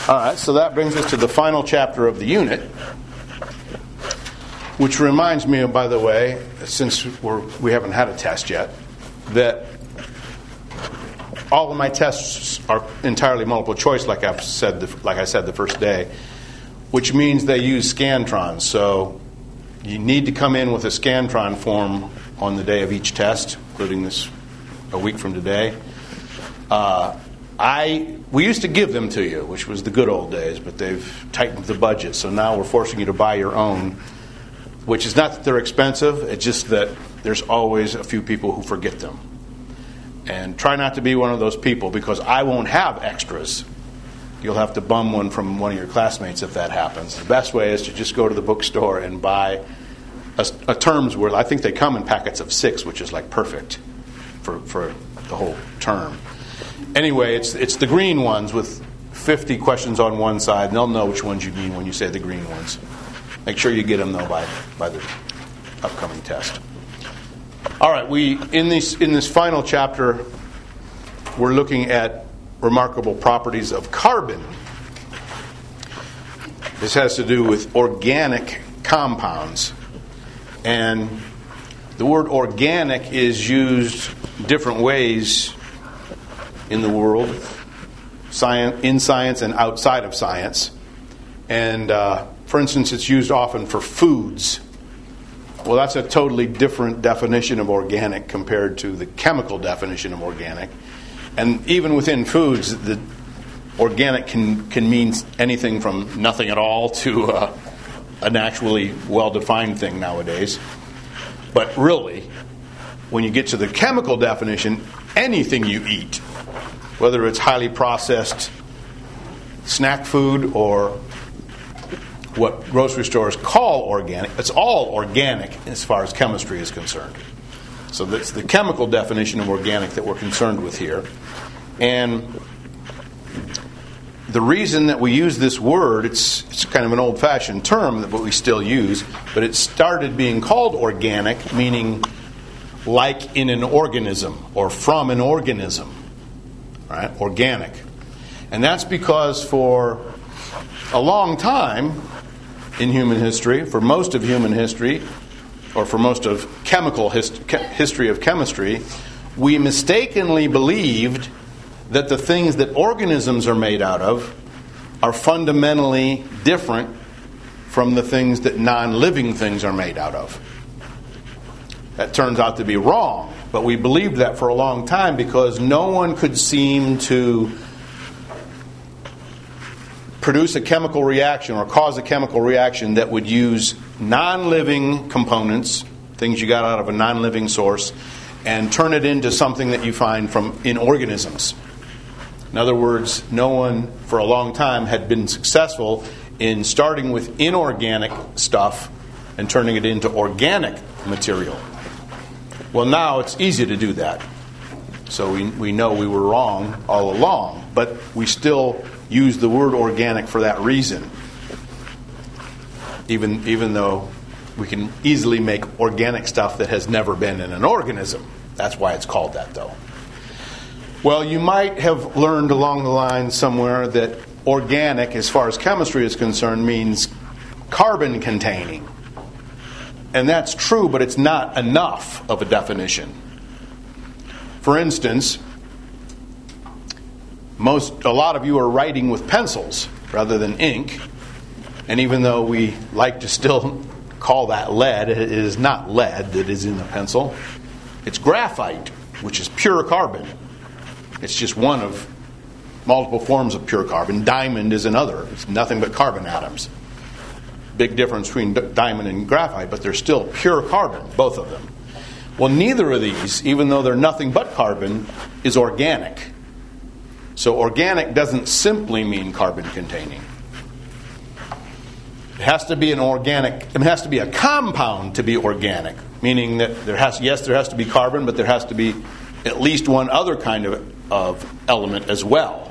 All right, so that brings us to the final chapter of the unit, which reminds me, by the way, since we haven't had a test yet, that all of my tests are entirely multiple choice, like I said the first day, which means they use Scantrons. So you need to come in with a Scantron form on the day of each test, including this a week from today. We used to give them to you, which was the good old days, but they've tightened the budget, so now we're forcing you to buy your own, which is not that they're expensive, it's just that there's always a few people who forget them. And try not to be one of those people, because I won't have extras. You'll have to bum one from one of your classmates if that happens. The best way is to just go to the bookstore and buy a term's worth. I think they come in packets of 6, which is like perfect for the whole term. Anyway, it's the green ones with 50 questions on one side, and they'll know which ones you mean when you say the green ones. Make sure you get them, though, by the upcoming test. All right, in this final chapter, we're looking at remarkable properties of carbon. This has to do with organic compounds. And the word organic is used different ways in the world, in science and outside of science. And for instance, it's used often for foods. Well, that's a totally different definition of organic compared to the chemical definition of organic. And even within foods, the organic can mean anything from nothing at all to an actually well-defined thing nowadays. But really, when you get to the chemical definition, anything you eat, whether it's highly processed snack food or what grocery stores call organic, it's all organic as far as chemistry is concerned. So that's the chemical definition of organic that we're concerned with here. And the reason that we use this word, it's kind of an old-fashioned term that we still use, but it started being called organic, meaning like in an organism or from an organism. Right? Organic. And that's because for a long time in human history, for most of human history, or for most of chemical history of chemistry, we mistakenly believed that the things that organisms are made out of are fundamentally different from the things that non-living things are made out of. That turns out to be wrong. But we believed that for a long time because no one could seem to produce a chemical reaction or cause a chemical reaction that would use non-living components, things you got out of a non-living source, and turn it into something that you find in organisms. In other words, no one for a long time had been successful in starting with inorganic stuff and turning it into organic material. Well, now it's easy to do that. So we know we were wrong all along, but we still use the word organic for that reason. Even though we can easily make organic stuff that has never been in an organism. That's why it's called that, though. Well, you might have learned along the line somewhere that organic, as far as chemistry is concerned, means carbon containing. And that's true, but it's not enough of a definition. For instance, a lot of you are writing with pencils rather than ink. And even though we like to still call that lead, it is not lead that is in the pencil. It's graphite, which is pure carbon. It's just one of multiple forms of pure carbon. Diamond is another. It's nothing but carbon atoms. Big difference between diamond and graphite, but they're still pure carbon, both of them. Well, neither of these, even though they're nothing but carbon, is organic. So organic doesn't simply mean carbon containing. It has to be it has to be a compound to be organic, meaning that there has to be carbon, but there has to be at least one other kind of element as well.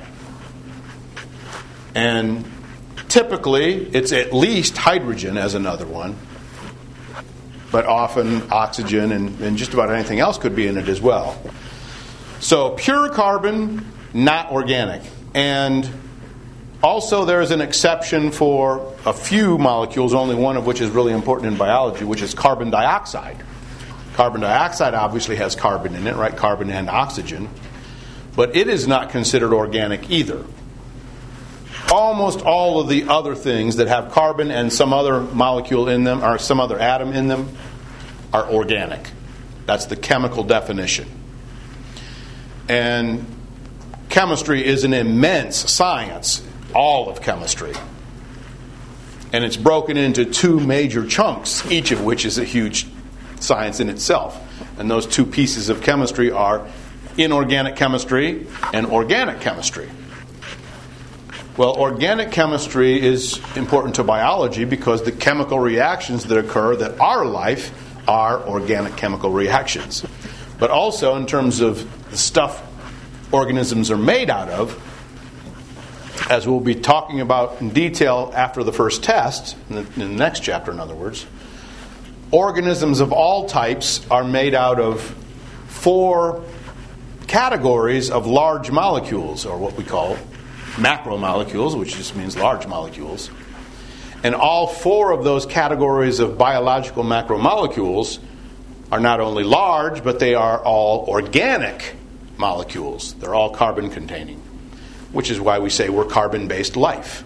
And typically, it's at least hydrogen as another one, but often oxygen and just about anything else could be in it as well. So pure carbon, not organic. And Also, there is an exception for a few molecules, only one of which is really important in biology, which is carbon dioxide. Carbon dioxide obviously has carbon in it, right? Carbon and oxygen. But it is not considered organic either. Almost all of the other things that have carbon and some other molecule in them, or some other atom in them, are organic. That's the chemical definition. And chemistry is an immense science, all of chemistry. And it's broken into two major chunks, each of which is a huge science in itself. And those two pieces of chemistry are inorganic chemistry and organic chemistry. Well, organic chemistry is important to biology because the chemical reactions that occur that are life are organic chemical reactions. But also in terms of the stuff organisms are made out of, as we'll be talking about in detail after the first test, in the next chapter in other words, organisms of all types are made out of 4 categories of large molecules, or what we call macromolecules, which just means large molecules. And all 4 of those categories of biological macromolecules are not only large, but they are all organic molecules. They're all carbon-containing, which is why we say we're carbon-based life.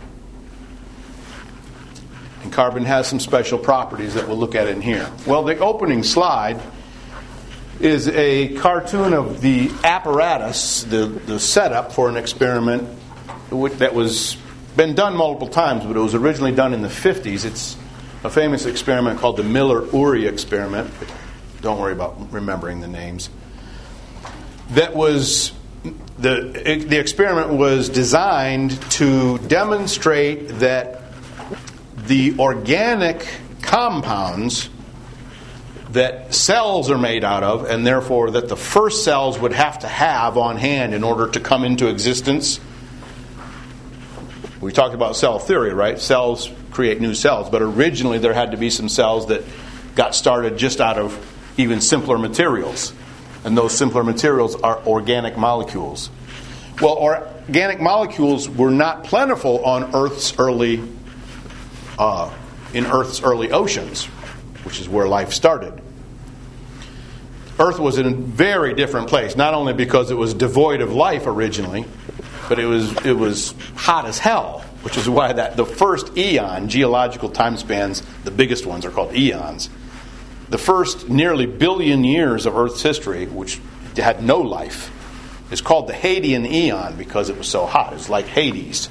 And carbon has some special properties that we'll look at in here. Well, the opening slide is a cartoon of the apparatus, the setup for an experiment that was been done multiple times, but it was originally done in the 50s. It's a famous experiment called the Miller-Urey experiment. Don't worry about remembering the names. That was the experiment was designed to demonstrate that the organic compounds that cells are made out of, and therefore that the first cells would have to have on hand in order to come into existence. We talked about cell theory, right? Cells create new cells, but originally there had to be some cells that got started just out of even simpler materials. And those simpler materials are organic molecules. Well, organic molecules were not plentiful on in Earth's early oceans, which is where life started. Earth was in a very different place, not only because it was devoid of life originally, but it was hot as hell, which is why the first eon, geological time spans, the biggest ones are called eons. The first nearly billion years of Earth's history, which had no life, is called the Hadean Eon because it was so hot. It was like Hades.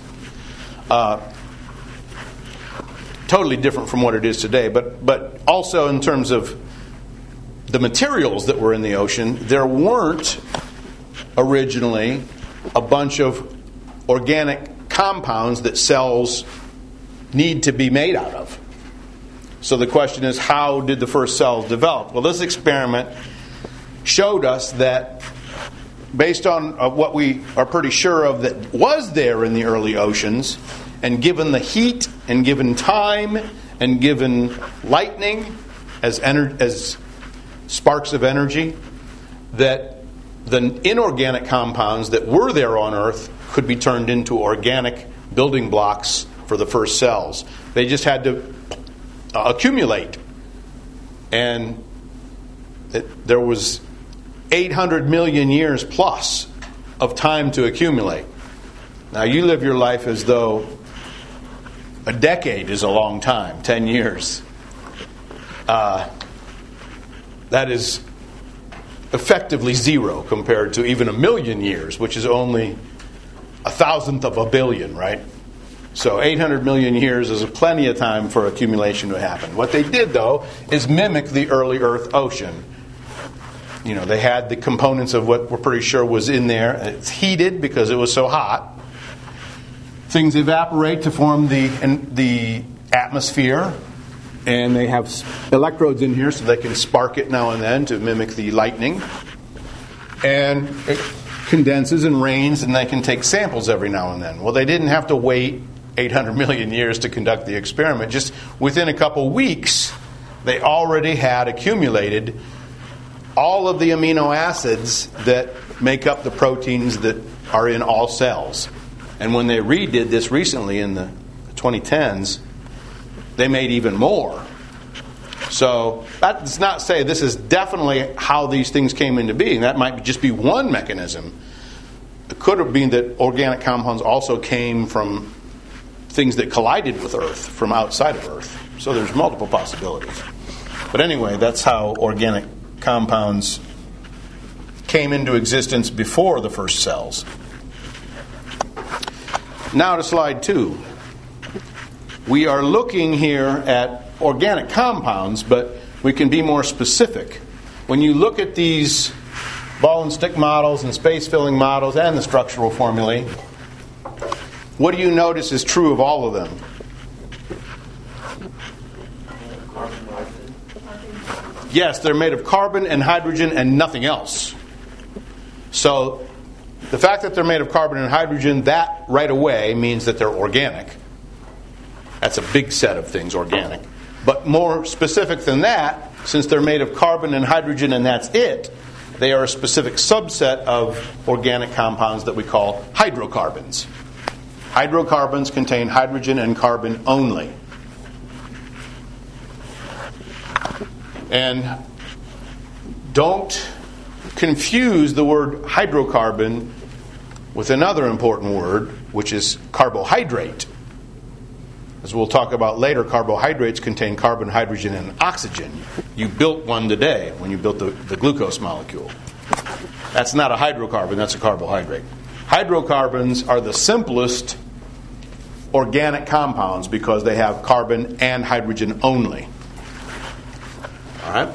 Totally different from what it is today. But also in terms of the materials that were in the ocean, there weren't originally a bunch of organic compounds that cells need to be made out of. So the question is, how did the first cells develop? Well, this experiment showed us that based on what we are pretty sure of that was there in the early oceans, and given the heat, and given time, and given lightning as sparks of energy, that the inorganic compounds that were there on Earth could be turned into organic building blocks for the first cells. They just had to accumulate. And there was 800 million years plus of time to accumulate. Now you live your life as though a decade is a long time, 10 years. That is effectively zero compared to even a million years, which is only 1,000th of a billion, right? So 800 million years is plenty of time for accumulation to happen. What they did, though, is mimic the early Earth ocean. You know, they had the components of what we're pretty sure was in there. It's heated because it was so hot. Things evaporate to form the atmosphere. And they have electrodes in here so they can spark it now and then to mimic the lightning. And it condenses and rains, and they can take samples every now and then. Well, they didn't have to wait 800 million years to conduct the experiment. Just within a couple weeks, they already had accumulated all of the amino acids that make up the proteins that are in all cells. And when they redid this recently in the 2010s, they made even more. So that does not say this is definitely how these things came into being. That might just be one mechanism. It could have been that organic compounds also came from things that collided with Earth from outside of Earth. So there's multiple possibilities. But anyway, that's how organic compounds came into existence before the first cells. Now to slide 2. We are looking here at organic compounds, but we can be more specific. When you look at these ball and stick models and space filling models and the structural formulae, what do you notice is true of all of them? Yes, they're made of carbon and hydrogen and nothing else. So the fact that they're made of carbon and hydrogen, that right away means that they're organic. That's a big set of things, organic. But more specific than that, since they're made of carbon and hydrogen and that's it, they are a specific subset of organic compounds that we call hydrocarbons. Hydrocarbons contain hydrogen and carbon only. And don't confuse the word hydrocarbon with another important word, which is carbohydrate. As we'll talk about later, carbohydrates contain carbon, hydrogen, and oxygen. You built one today when you built the glucose molecule. That's not a hydrocarbon, that's a carbohydrate. Hydrocarbons are the simplest organic compounds because they have carbon and hydrogen only. All right?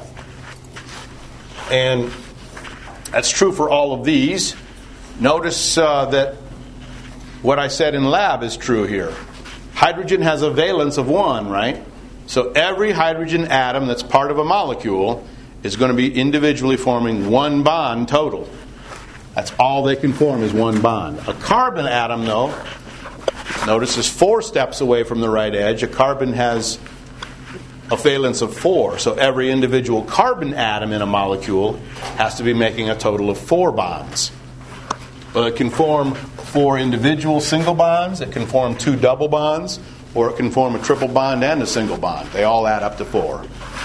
And that's true for all of these. Notice that what I said in lab is true here. Hydrogen has a valence of 1, right? So every hydrogen atom that's part of a molecule is going to be individually forming 1 bond total. That's all they can form is 1 bond. A carbon atom, though, notice is 4 steps away from the right edge. A carbon has a valence of 4. So every individual carbon atom in a molecule has to be making a total of 4 bonds. Well, it can form 4 individual single bonds, it can form 2 double bonds, or it can form a triple bond and a single bond. They all add up to 4.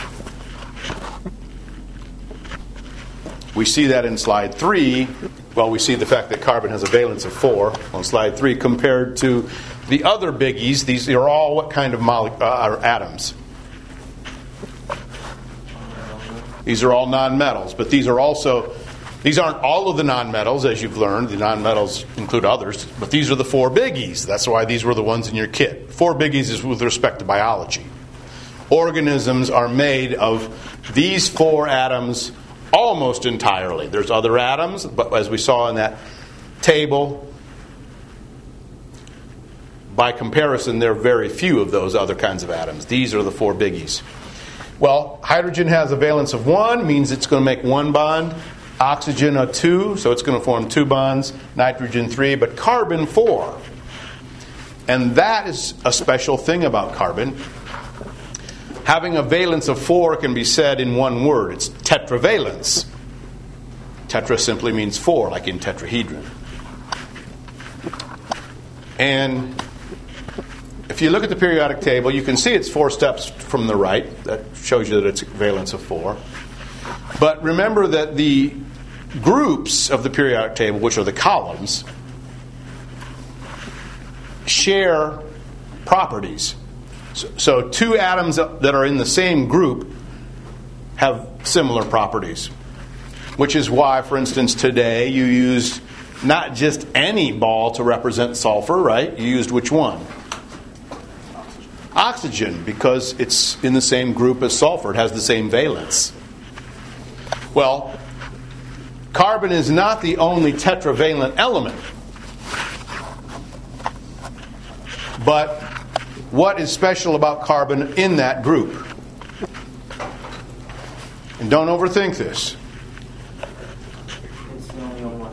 We see that in slide 3. Well, we see the fact that carbon has a valence of 4 on slide 3 compared to the other biggies. These are all what kind of atoms? These are all nonmetals, but these aren't all of the nonmetals, as you've learned. The nonmetals include others, but these are the 4 biggies. That's why these were the ones in your kit. 4 biggies is with respect to biology. Organisms are made of these 4 atoms almost entirely. There's other atoms, but as we saw in that table, by comparison, there are very few of those other kinds of atoms. These are the 4 biggies. Well, hydrogen has a valence of 1, means it's going to make 1 bond. Oxygen a 2, so it's going to form 2 bonds. Nitrogen 3, but carbon 4. And that is a special thing about carbon. Having a valence of 4 can be said in one word. It's tetravalence. Tetra simply means 4, like in tetrahedron. And if you look at the periodic table, you can see it's 4 steps from the right. That shows you that it's a valence of 4. But remember that the groups of the periodic table, which are the columns, share properties. So 2 atoms that are in the same group have similar properties, which is why, for instance, today you used not just any ball to represent sulfur, right? You used which one? Oxygen, because it's in the same group as sulfur. It has the same valence. Well, carbon is not the only tetravalent element. But what is special about carbon in that group? And don't overthink this. It's the only one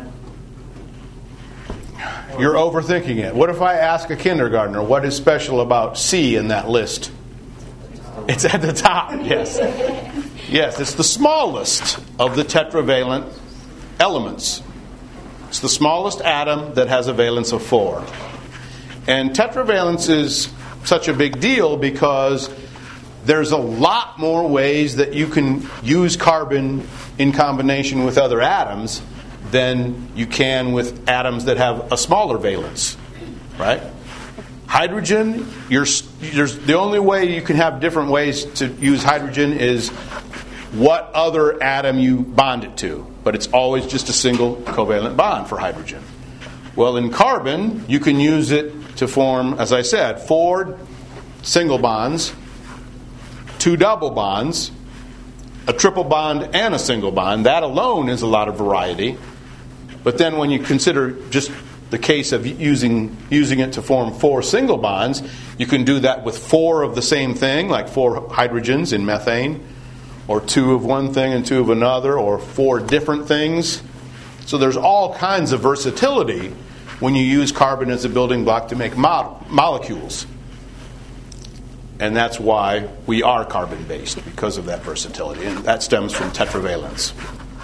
that's organic. You're overthinking it. What if I ask a kindergartner what is special about C in that list? It's at the top, yes. Yes, it's the smallest of the tetravalent elements. It's the smallest atom that has a valence of 4. And tetravalence is such a big deal because there's a lot more ways that you can use carbon in combination with other atoms than you can with atoms that have a smaller valence, right? Hydrogen, the only way you can have different ways to use hydrogen is what other atom you bond it to. But it's always just a single covalent bond for hydrogen. Well, in carbon, you can use it to form, as I said, 4 single bonds, 2 double bonds, a triple bond, and a single bond. That alone is a lot of variety. But then when you consider just the case of using it to form 4 single bonds, you can do that with 4 of the same thing, like 4 hydrogens in methane, or 2 of one thing and 2 of another, or 4 different things. So there's all kinds of versatility when you use carbon as a building block to make molecules. And that's why we are carbon-based, because of that versatility. And that stems from tetravalence.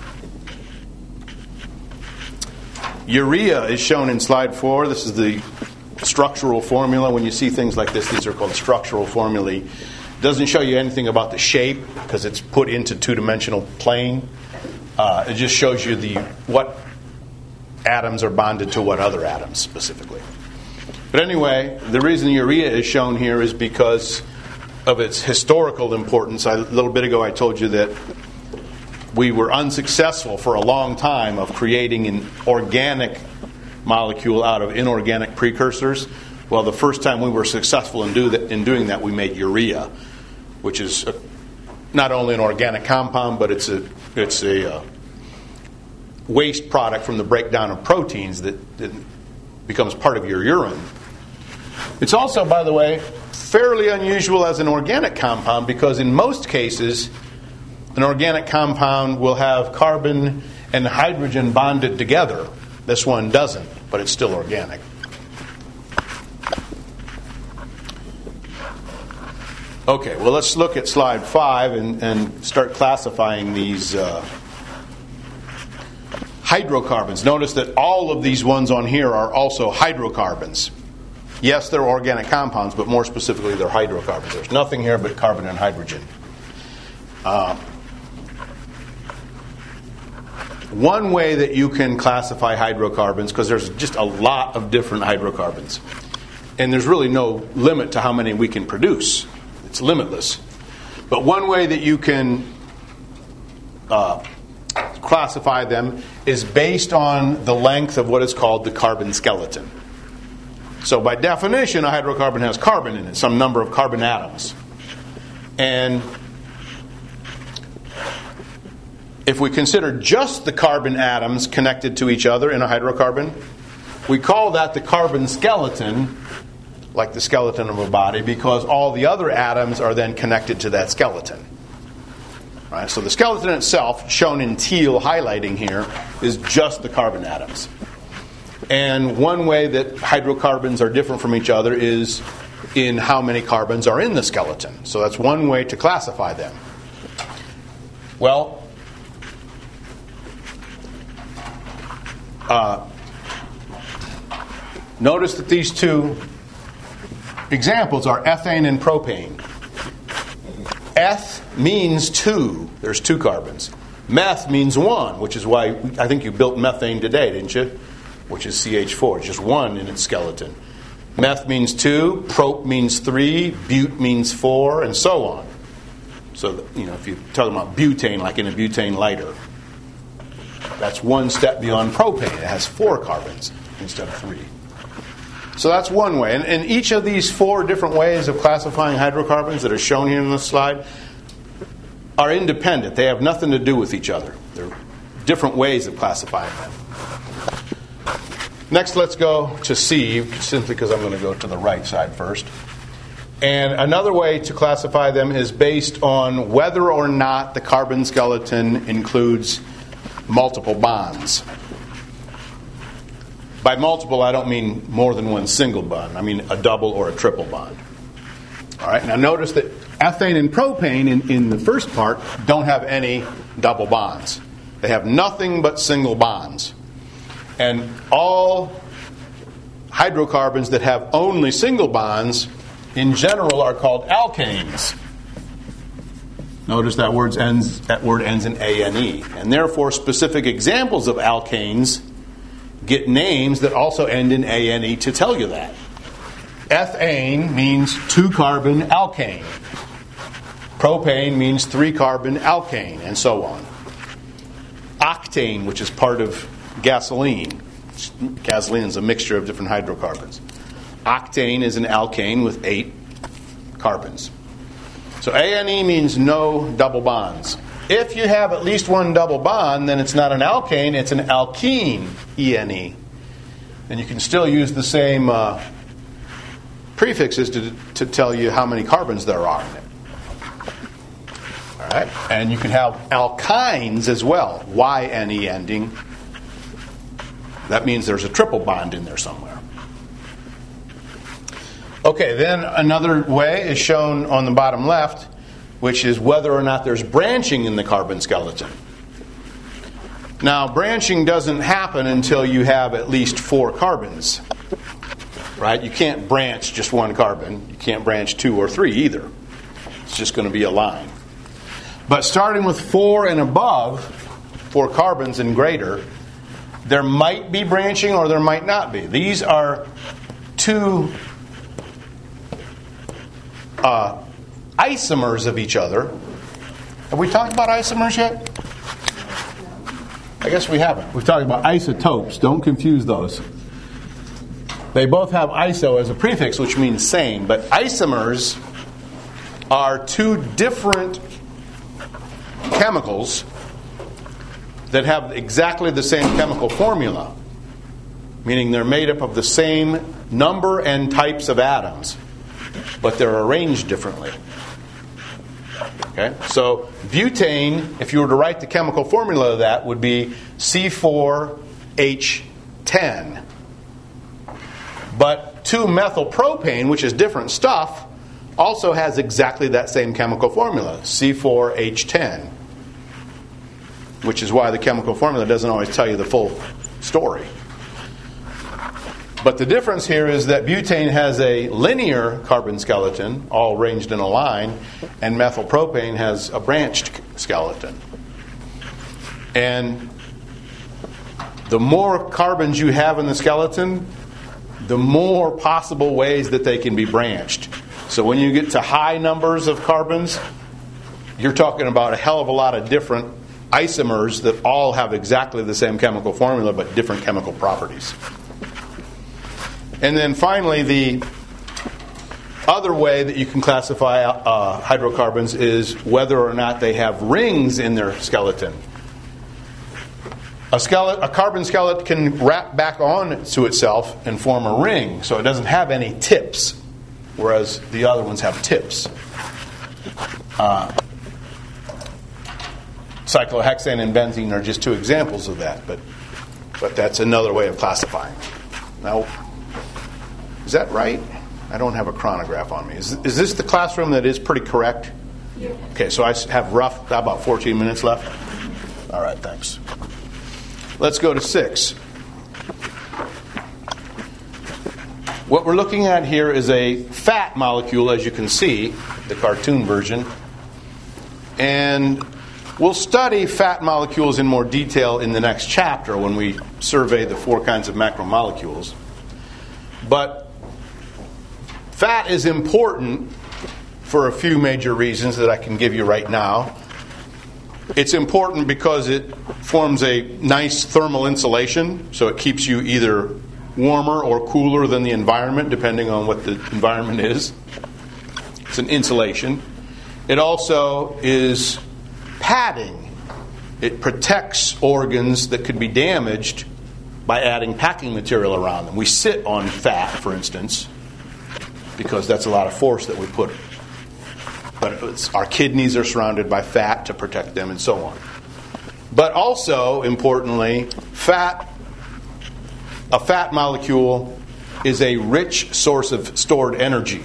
Urea is shown in slide 4. This is the structural formula. When you see things like this, these are called structural formulae. It doesn't show you anything about the shape because it's put into 2-dimensional plane. It just shows you what atoms are bonded to what other atoms specifically. But anyway, the reason urea is shown here is because of its historical importance. A little bit ago I told you that we were unsuccessful for a long time of creating an organic molecule out of inorganic precursors. Well, the first time we were successful in doing that, we made urea, which is not only an organic compound, but it's a waste product from the breakdown of proteins that becomes part of your urine. It's also, by the way, fairly unusual as an organic compound because in most cases, an organic compound will have carbon and hydrogen bonded together. This one doesn't, but it's still organic. Okay, well, let's look at slide 5 and start classifying these hydrocarbons. Notice that all of these ones on here are also hydrocarbons. Yes, they're organic compounds, but more specifically, they're hydrocarbons. There's nothing here but carbon and hydrogen. One way that you can classify hydrocarbons, because there's just a lot of different hydrocarbons, and there's really no limit to how many we can produce. It's limitless. But one way that you can classify them is based on the length of what is called the carbon skeleton. So by definition, a hydrocarbon has carbon in it, some number of carbon atoms. And if we consider just the carbon atoms connected to each other in a hydrocarbon, we call that the carbon skeleton, like the skeleton of a body, because all the other atoms are then connected to that skeleton. Right? So the skeleton itself, shown in teal highlighting here, is just the carbon atoms. And one way that hydrocarbons are different from each other is in how many carbons are in the skeleton. So that's one way to classify them. Well, notice that these two examples are ethane and propane. Eth means 2. There's 2 carbons. Meth means 1, which is why I think you built methane today, didn't you? Which is CH4. It's just 1 in its skeleton. Meth means 2. Prop means 3. Bute means 4, and so on. So, if you're talking about butane, like in a butane lighter, that's one step beyond propane. It has 4 carbons instead of 3. So that's one way. And each of these 4 different ways of classifying hydrocarbons that are shown here in this slide are independent. They have nothing to do with each other. They're different ways of classifying them. Next, let's go to C, simply because I'm going to go to the right side first. And another way to classify them is based on whether or not the carbon skeleton includes multiple bonds. By multiple, I don't mean more than one single bond. I mean a double or a triple bond. All right. Now notice that ethane and propane in the first part don't have any double bonds. They have nothing but single bonds. And all hydrocarbons that have only single bonds, in general, are called alkanes. Notice that word ends in A-N-E. And therefore, specific examples of alkanes get names that also end in A-N-E to tell you that. Ethane means 2-carbon alkane. Propane means 3-carbon alkane, and so on. Octane, which is part of gasoline. Gasoline is a mixture of different hydrocarbons. Octane is an alkane with 8 carbons. So A-N-E means no double bonds. If you have at least one double bond, then it's not an alkane, it's an alkene, E-N-E. And you can still use the same prefixes to tell you how many carbons there are in it. All right? And you can have alkynes as well, Y-N-E ending. That means there's a triple bond in there somewhere. Okay, then another way is shown on the bottom left, which is whether or not there's branching in the carbon skeleton. Now, branching doesn't happen until you have at least 4 carbons. Right? You can't branch just 1 carbon. You can't branch 2 or 3 either. It's just going to be a line. But starting with 4 and above, 4 carbons and greater, there might be branching or there might not be. These are 2 isomers of each other. Have we talked about isomers yet? I guess we haven't. We've talked about isotopes. Don't confuse those. They both have iso as a prefix, which means same. But isomers are 2 different chemicals that have exactly the same chemical formula, meaning they're made up of the same number and types of atoms, but they're arranged differently. Okay? So butane, if you were to write the chemical formula of that, would be C4H10. But 2-methylpropane, which is different stuff, also has exactly that same chemical formula, C4H10, which is why the chemical formula doesn't always tell you the full story. But the difference here is that butane has a linear carbon skeleton, all arranged in a line, and methylpropane has a branched skeleton. And the more carbons you have in the skeleton, the more possible ways that they can be branched. So when you get to high numbers of carbons, you're talking about a hell of a lot of different isomers that all have exactly the same chemical formula but different chemical properties. And then finally, the other way that you can classify hydrocarbons is whether or not they have rings in their skeleton. A carbon skeleton can wrap back on to itself and form a ring, so it doesn't have any tips, whereas the other ones have tips. Cyclohexane and benzene are just 2 examples of that, but that's another way of classifying. Now, is that right? I don't have a chronograph on me. Is this the classroom that is pretty correct? Yeah. Okay, so I have about 14 minutes left? All right, thanks. Let's go to 6. What we're looking at here is a fat molecule, as you can see, the cartoon version. And we'll study fat molecules in more detail in the next chapter when we survey the 4 kinds of macromolecules. But fat is important for a few major reasons that I can give you right now. It's important because it forms a nice thermal insulation, so it keeps you either warmer or cooler than the environment, depending on what the environment is. It's an insulation. It also is padding. It protects organs that could be damaged by adding packing material around them. We sit on fat, for instance, because that's a lot of force that we put. But our kidneys are surrounded by fat to protect them and so on. But also, importantly, a fat molecule is a rich source of stored energy.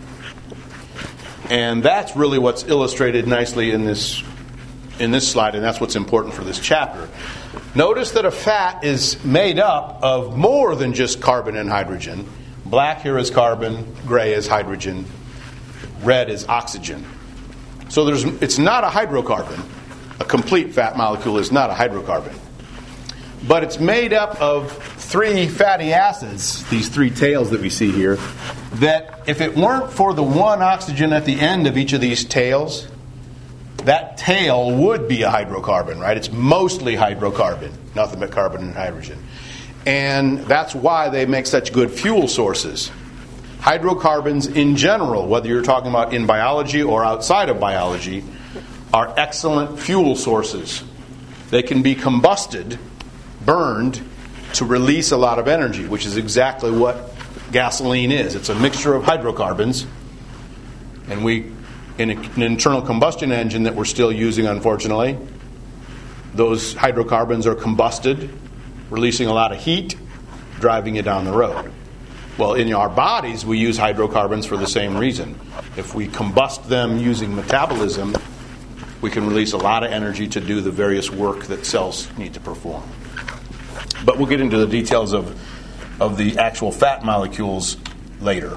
And that's really what's illustrated nicely in this slide, and that's what's important for this chapter. Notice that a fat is made up of more than just carbon and hydrogen. Black here is carbon, gray is hydrogen, red is oxygen. So it's not a hydrocarbon. A complete fat molecule is not a hydrocarbon. But it's made up of 3 fatty acids, these 3 tails that we see here, that if it weren't for the 1 oxygen at the end of each of these tails, that tail would be a hydrocarbon, right? It's mostly hydrocarbon, nothing but carbon and hydrogen. And that's why they make such good fuel sources. Hydrocarbons in general, whether you're talking about in biology or outside of biology, are excellent fuel sources. They can be combusted, burned, to release a lot of energy, which is exactly what gasoline is. It's a mixture of hydrocarbons. And in an internal combustion engine that we're still using, unfortunately, those hydrocarbons are combusted, releasing a lot of heat, driving you down the road. Well, in our bodies, we use hydrocarbons for the same reason. If we combust them using metabolism, we can release a lot of energy to do the various work that cells need to perform. But we'll get into the details of the actual fat molecules later.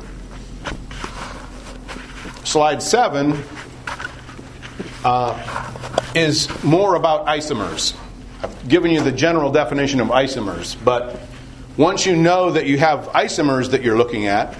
Slide 7 is more about isomers. I've given you the general definition of isomers, but once you know that you have isomers that you're looking at,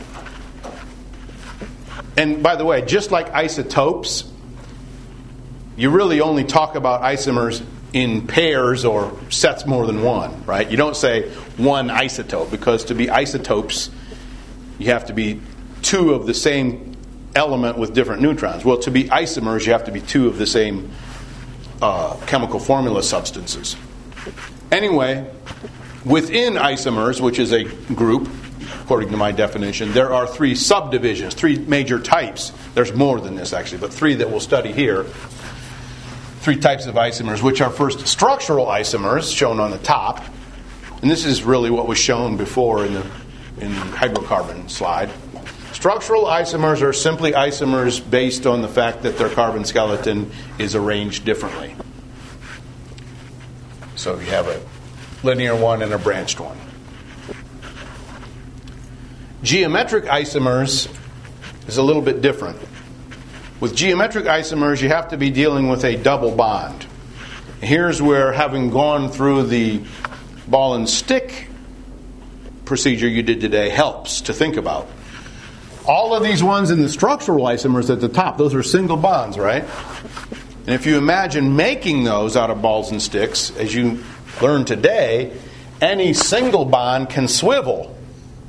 and by the way, just like isotopes, you really only talk about isomers in pairs or sets more than one, right? You don't say one isotope, because to be isotopes, you have to be 2 of the same element with different neutrons. Well, to be isomers, you have to be 2 of the same chemical formula substances. Anyway, within isomers, which is a group, according to my definition, there are 3 subdivisions, 3 major types. There's more than this, actually, but 3 that we'll study here. 3 types of isomers, which are first structural isomers, shown on the top. And this is really what was shown before in the hydrocarbon slide. Structural isomers are simply isomers based on the fact that their carbon skeleton is arranged differently. So you have a linear one and a branched one. Geometric isomers is a little bit different. With geometric isomers, you have to be dealing with a double bond. Here's where, having gone through the ball and stick procedure you did today, helps to think about. All of these ones in the structural isomers at the top, those are single bonds, right? And if you imagine making those out of balls and sticks, as you learned today, any single bond can swivel.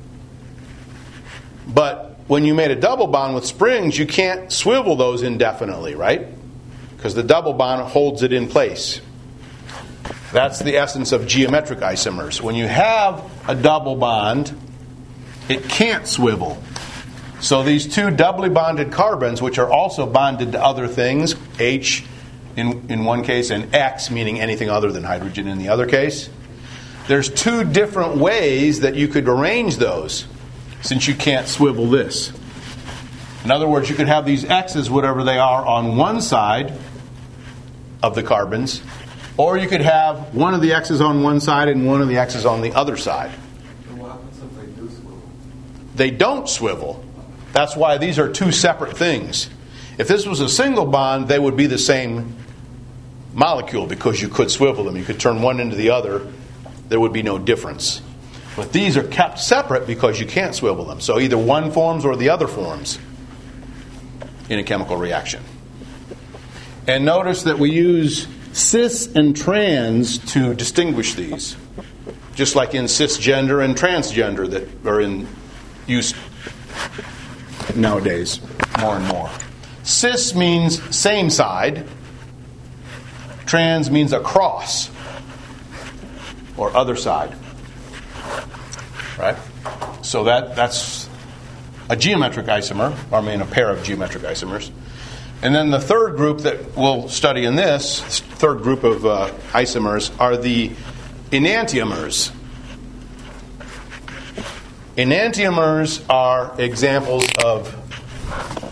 But when you made a double bond with springs, you can't swivel those indefinitely, right? Because the double bond holds it in place. That's the essence of geometric isomers. When you have a double bond, it can't swivel. So these 2 doubly bonded carbons, which are also bonded to other things, H in one case and X, meaning anything other than hydrogen in the other case, there's 2 different ways that you could arrange those, since you can't swivel this. In other words, you could have these X's, whatever they are, on one side of the carbons, or you could have one of the X's on one side and one of the X's on the other side. And what happens if they do swivel? They don't swivel. That's why these are 2 separate things. If this was a single bond, they would be the same molecule, because you could swivel them. You could turn one into the other. There would be no difference. But these are kept separate because you can't swivel them. So either one forms or the other forms in a chemical reaction. And notice that we use cis and trans to distinguish these, just like in cisgender and transgender that are in use nowadays more and more. Cis means same side. Trans means across or other side. Right? So that's a geometric isomer, or I mean a pair of geometric isomers. And then the third group that we'll study in this, third group of isomers, are the enantiomers. Enantiomers are examples of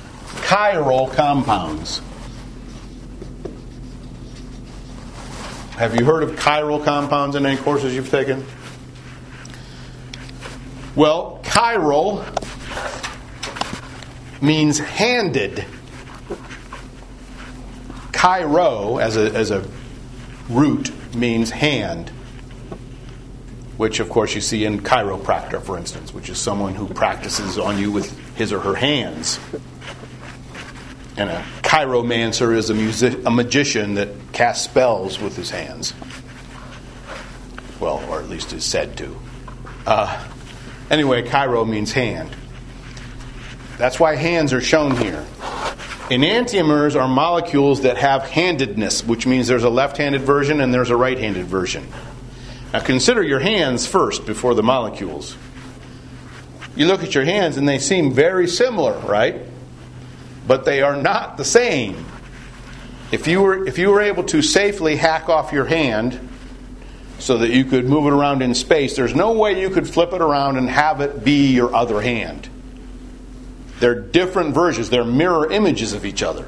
chiral compounds. Have you heard of chiral compounds in any courses you've taken? Well, chiral means handed. Chiro, as a root, means hand, which of course you see in chiropractor, for instance, which is someone who practices on you with his or her hands. And a chiromancer is a magician that casts spells with his hands. Well, or at least is said to. Anyway, chiro means hand. That's why hands are shown here. Enantiomers are molecules that have handedness, which means there's a left-handed version and there's a right-handed version. Now consider your hands first before the molecules. You look at your hands and they seem very similar, right? But they are not the same. If you were able to safely hack off your hand so that you could move it around in space, there's no way you could flip it around and have it be your other hand. They're different versions. They're mirror images of each other.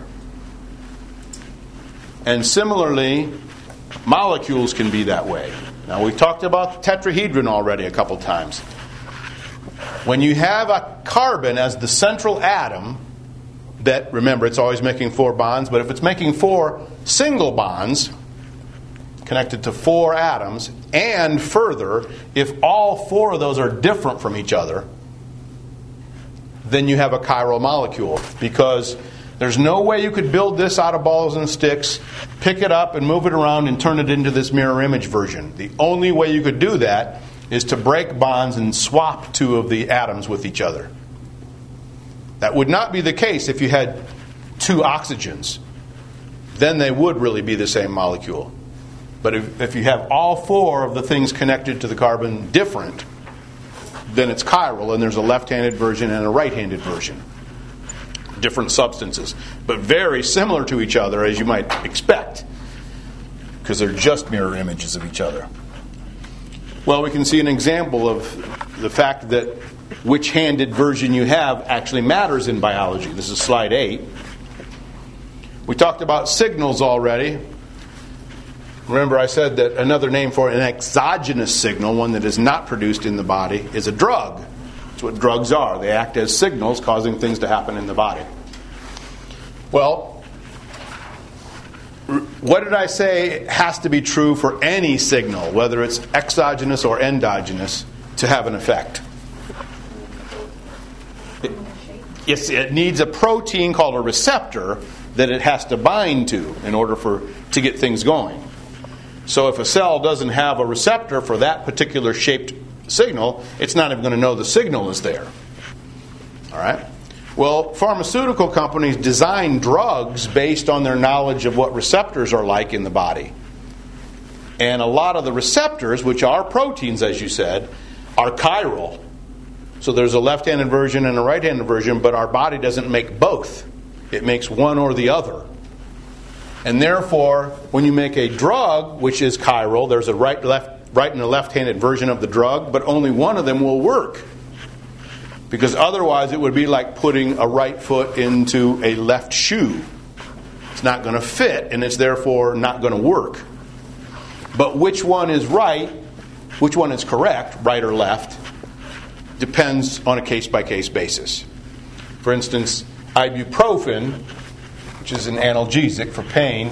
And similarly, molecules can be that way. Now, we've talked about the tetrahedron already a couple times. When you have a carbon as the central atom, that, remember, it's always making 4 bonds, but if it's making 4 single bonds connected to 4 atoms, and further, if all 4 of those are different from each other, then you have a chiral molecule, because there's no way you could build this out of balls and sticks, pick it up and move it around and turn it into this mirror image version. The only way you could do that is to break bonds and swap 2 of the atoms with each other. That would not be the case if you had 2 oxygens. Then they would really be the same molecule. But if you have all 4 of the things connected to the carbon different, then it's chiral, and there's a left-handed version and a right-handed version. Different substances, but very similar to each other, as you might expect, because they're just mirror images of each other. Well, we can see an example of the fact that which handed version you have actually matters in biology. This is slide 8. We talked about signals already. Remember, I said that another name for an exogenous signal, one that is not produced in the body, is a drug. That's what drugs are. They act as signals causing things to happen in the body. Well, what did I say has to be true for any signal, whether it's exogenous or endogenous, to have an effect? It needs a protein called a receptor that it has to bind to in order to get things going. So if a cell doesn't have a receptor for that particular shaped signal, it's not even going to know the signal is there. All right? Well, pharmaceutical companies design drugs based on their knowledge of what receptors are like in the body. And a lot of the receptors, which are proteins, as you said, are chiral. So there's a left-handed version and a right-handed version, but our body doesn't make both. It makes one or the other. And therefore, when you make a drug, which is chiral, there's a right and a left-handed version of the drug, but only one of them will work. Because otherwise it would be like putting a right foot into a left shoe. It's not going to fit, and it's therefore not going to work. But which one is right, which one is correct, right or left, depends on a case-by-case basis. For instance, ibuprofen, which is an analgesic for pain,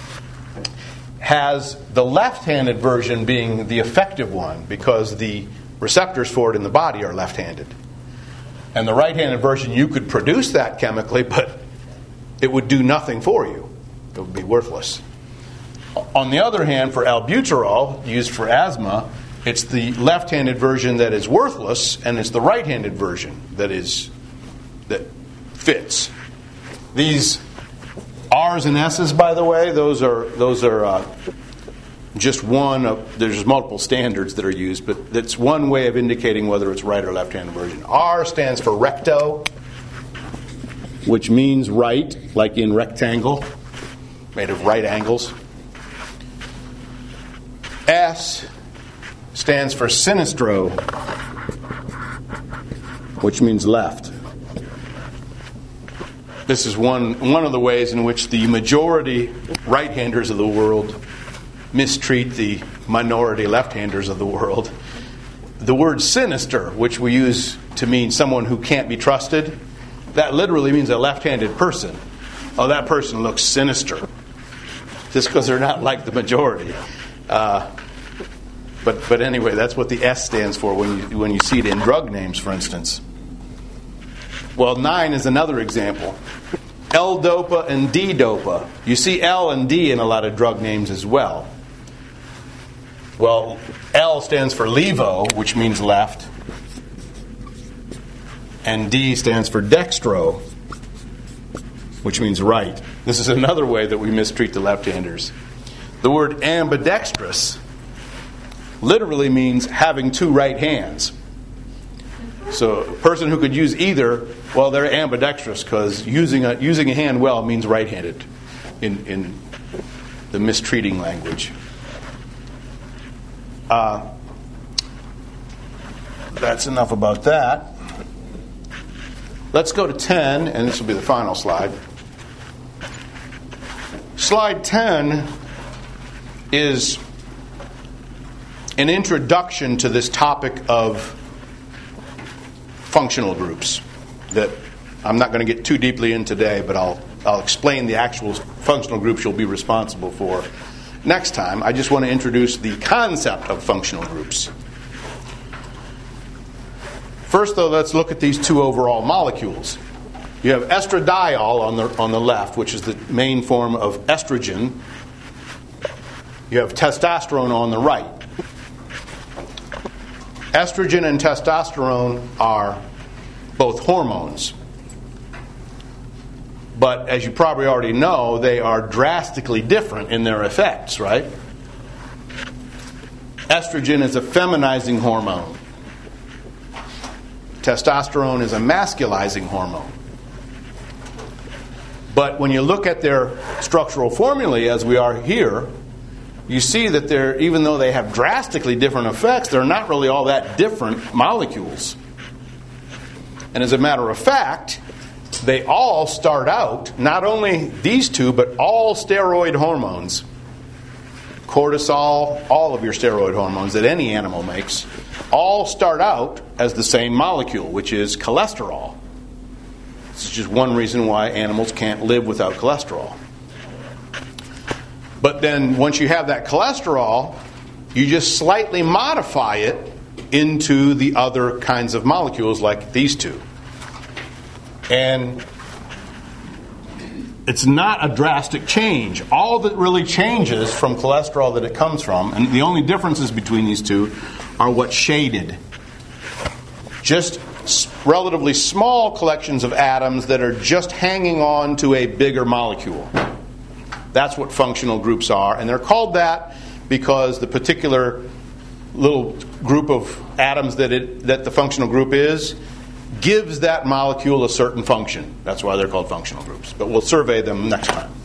has the left-handed version being the effective one because the receptors for it in the body are left-handed. And the right-handed version, you could produce that chemically, but it would do nothing for you. It would be worthless. On the other hand, for albuterol, used for asthma, it's the left-handed version that is worthless, and it's the right-handed version that fits. These R's and S's, by the way, those are just one. There's multiple standards that are used, but that's one way of indicating whether it's right or left-handed version. R stands for recto, which means right, like in rectangle, made of right angles. S stands for sinistro, which means left. This is one of the ways in which the majority right-handers of the world mistreat the minority left-handers of the world. The word sinister, which we use to mean someone who can't be trusted, that literally means a left-handed person. Oh, that person looks sinister. Just because they're not like the majority. But anyway, that's what the S stands for when you see it in drug names, for instance. Well, 9 is another example. L-DOPA and D-DOPA. You see L and D in a lot of drug names as well. Well, L stands for levo, which means left. And D stands for dextro, which means right. This is another way that we mistreat the left-handers. The word ambidextrous literally means having two right hands. So a person who could use either, well, they're ambidextrous because using a hand well means right-handed in the mistreating language. That's enough about that. Let's go to 10, and this will be the final slide. Slide 10 is an introduction to this topic of functional groups that I'm not going to get too deeply in today, but I'll explain the actual functional groups you'll be responsible for next time. I just want to introduce the concept of functional groups. First, though, let's look at these two overall molecules. You have estradiol on the left, which is the main form of estrogen. You have testosterone on the right. Estrogen and testosterone are both hormones. But as you probably already know, they are drastically different in their effects, right? Estrogen is a feminizing hormone. Testosterone is a masculizing hormone. But when you look at their structural formulae, as we are here, you see that even though they have drastically different effects, they're not really all that different molecules. And as a matter of fact, they all start out, not only these two, but all steroid hormones, cortisol, all of your steroid hormones that any animal makes, all start out as the same molecule, which is cholesterol. This is just one reason why animals can't live without cholesterol. But then once you have that cholesterol, you just slightly modify it into the other kinds of molecules like these two. And it's not a drastic change. All that really changes from cholesterol that it comes from, and the only differences between these two are what's shaded. Just relatively small collections of atoms that are just hanging on to a bigger molecule. That's what functional groups are, and they're called that because the particular little group of atoms that the functional group is gives that molecule a certain function. That's why they're called functional groups. But we'll survey them next time.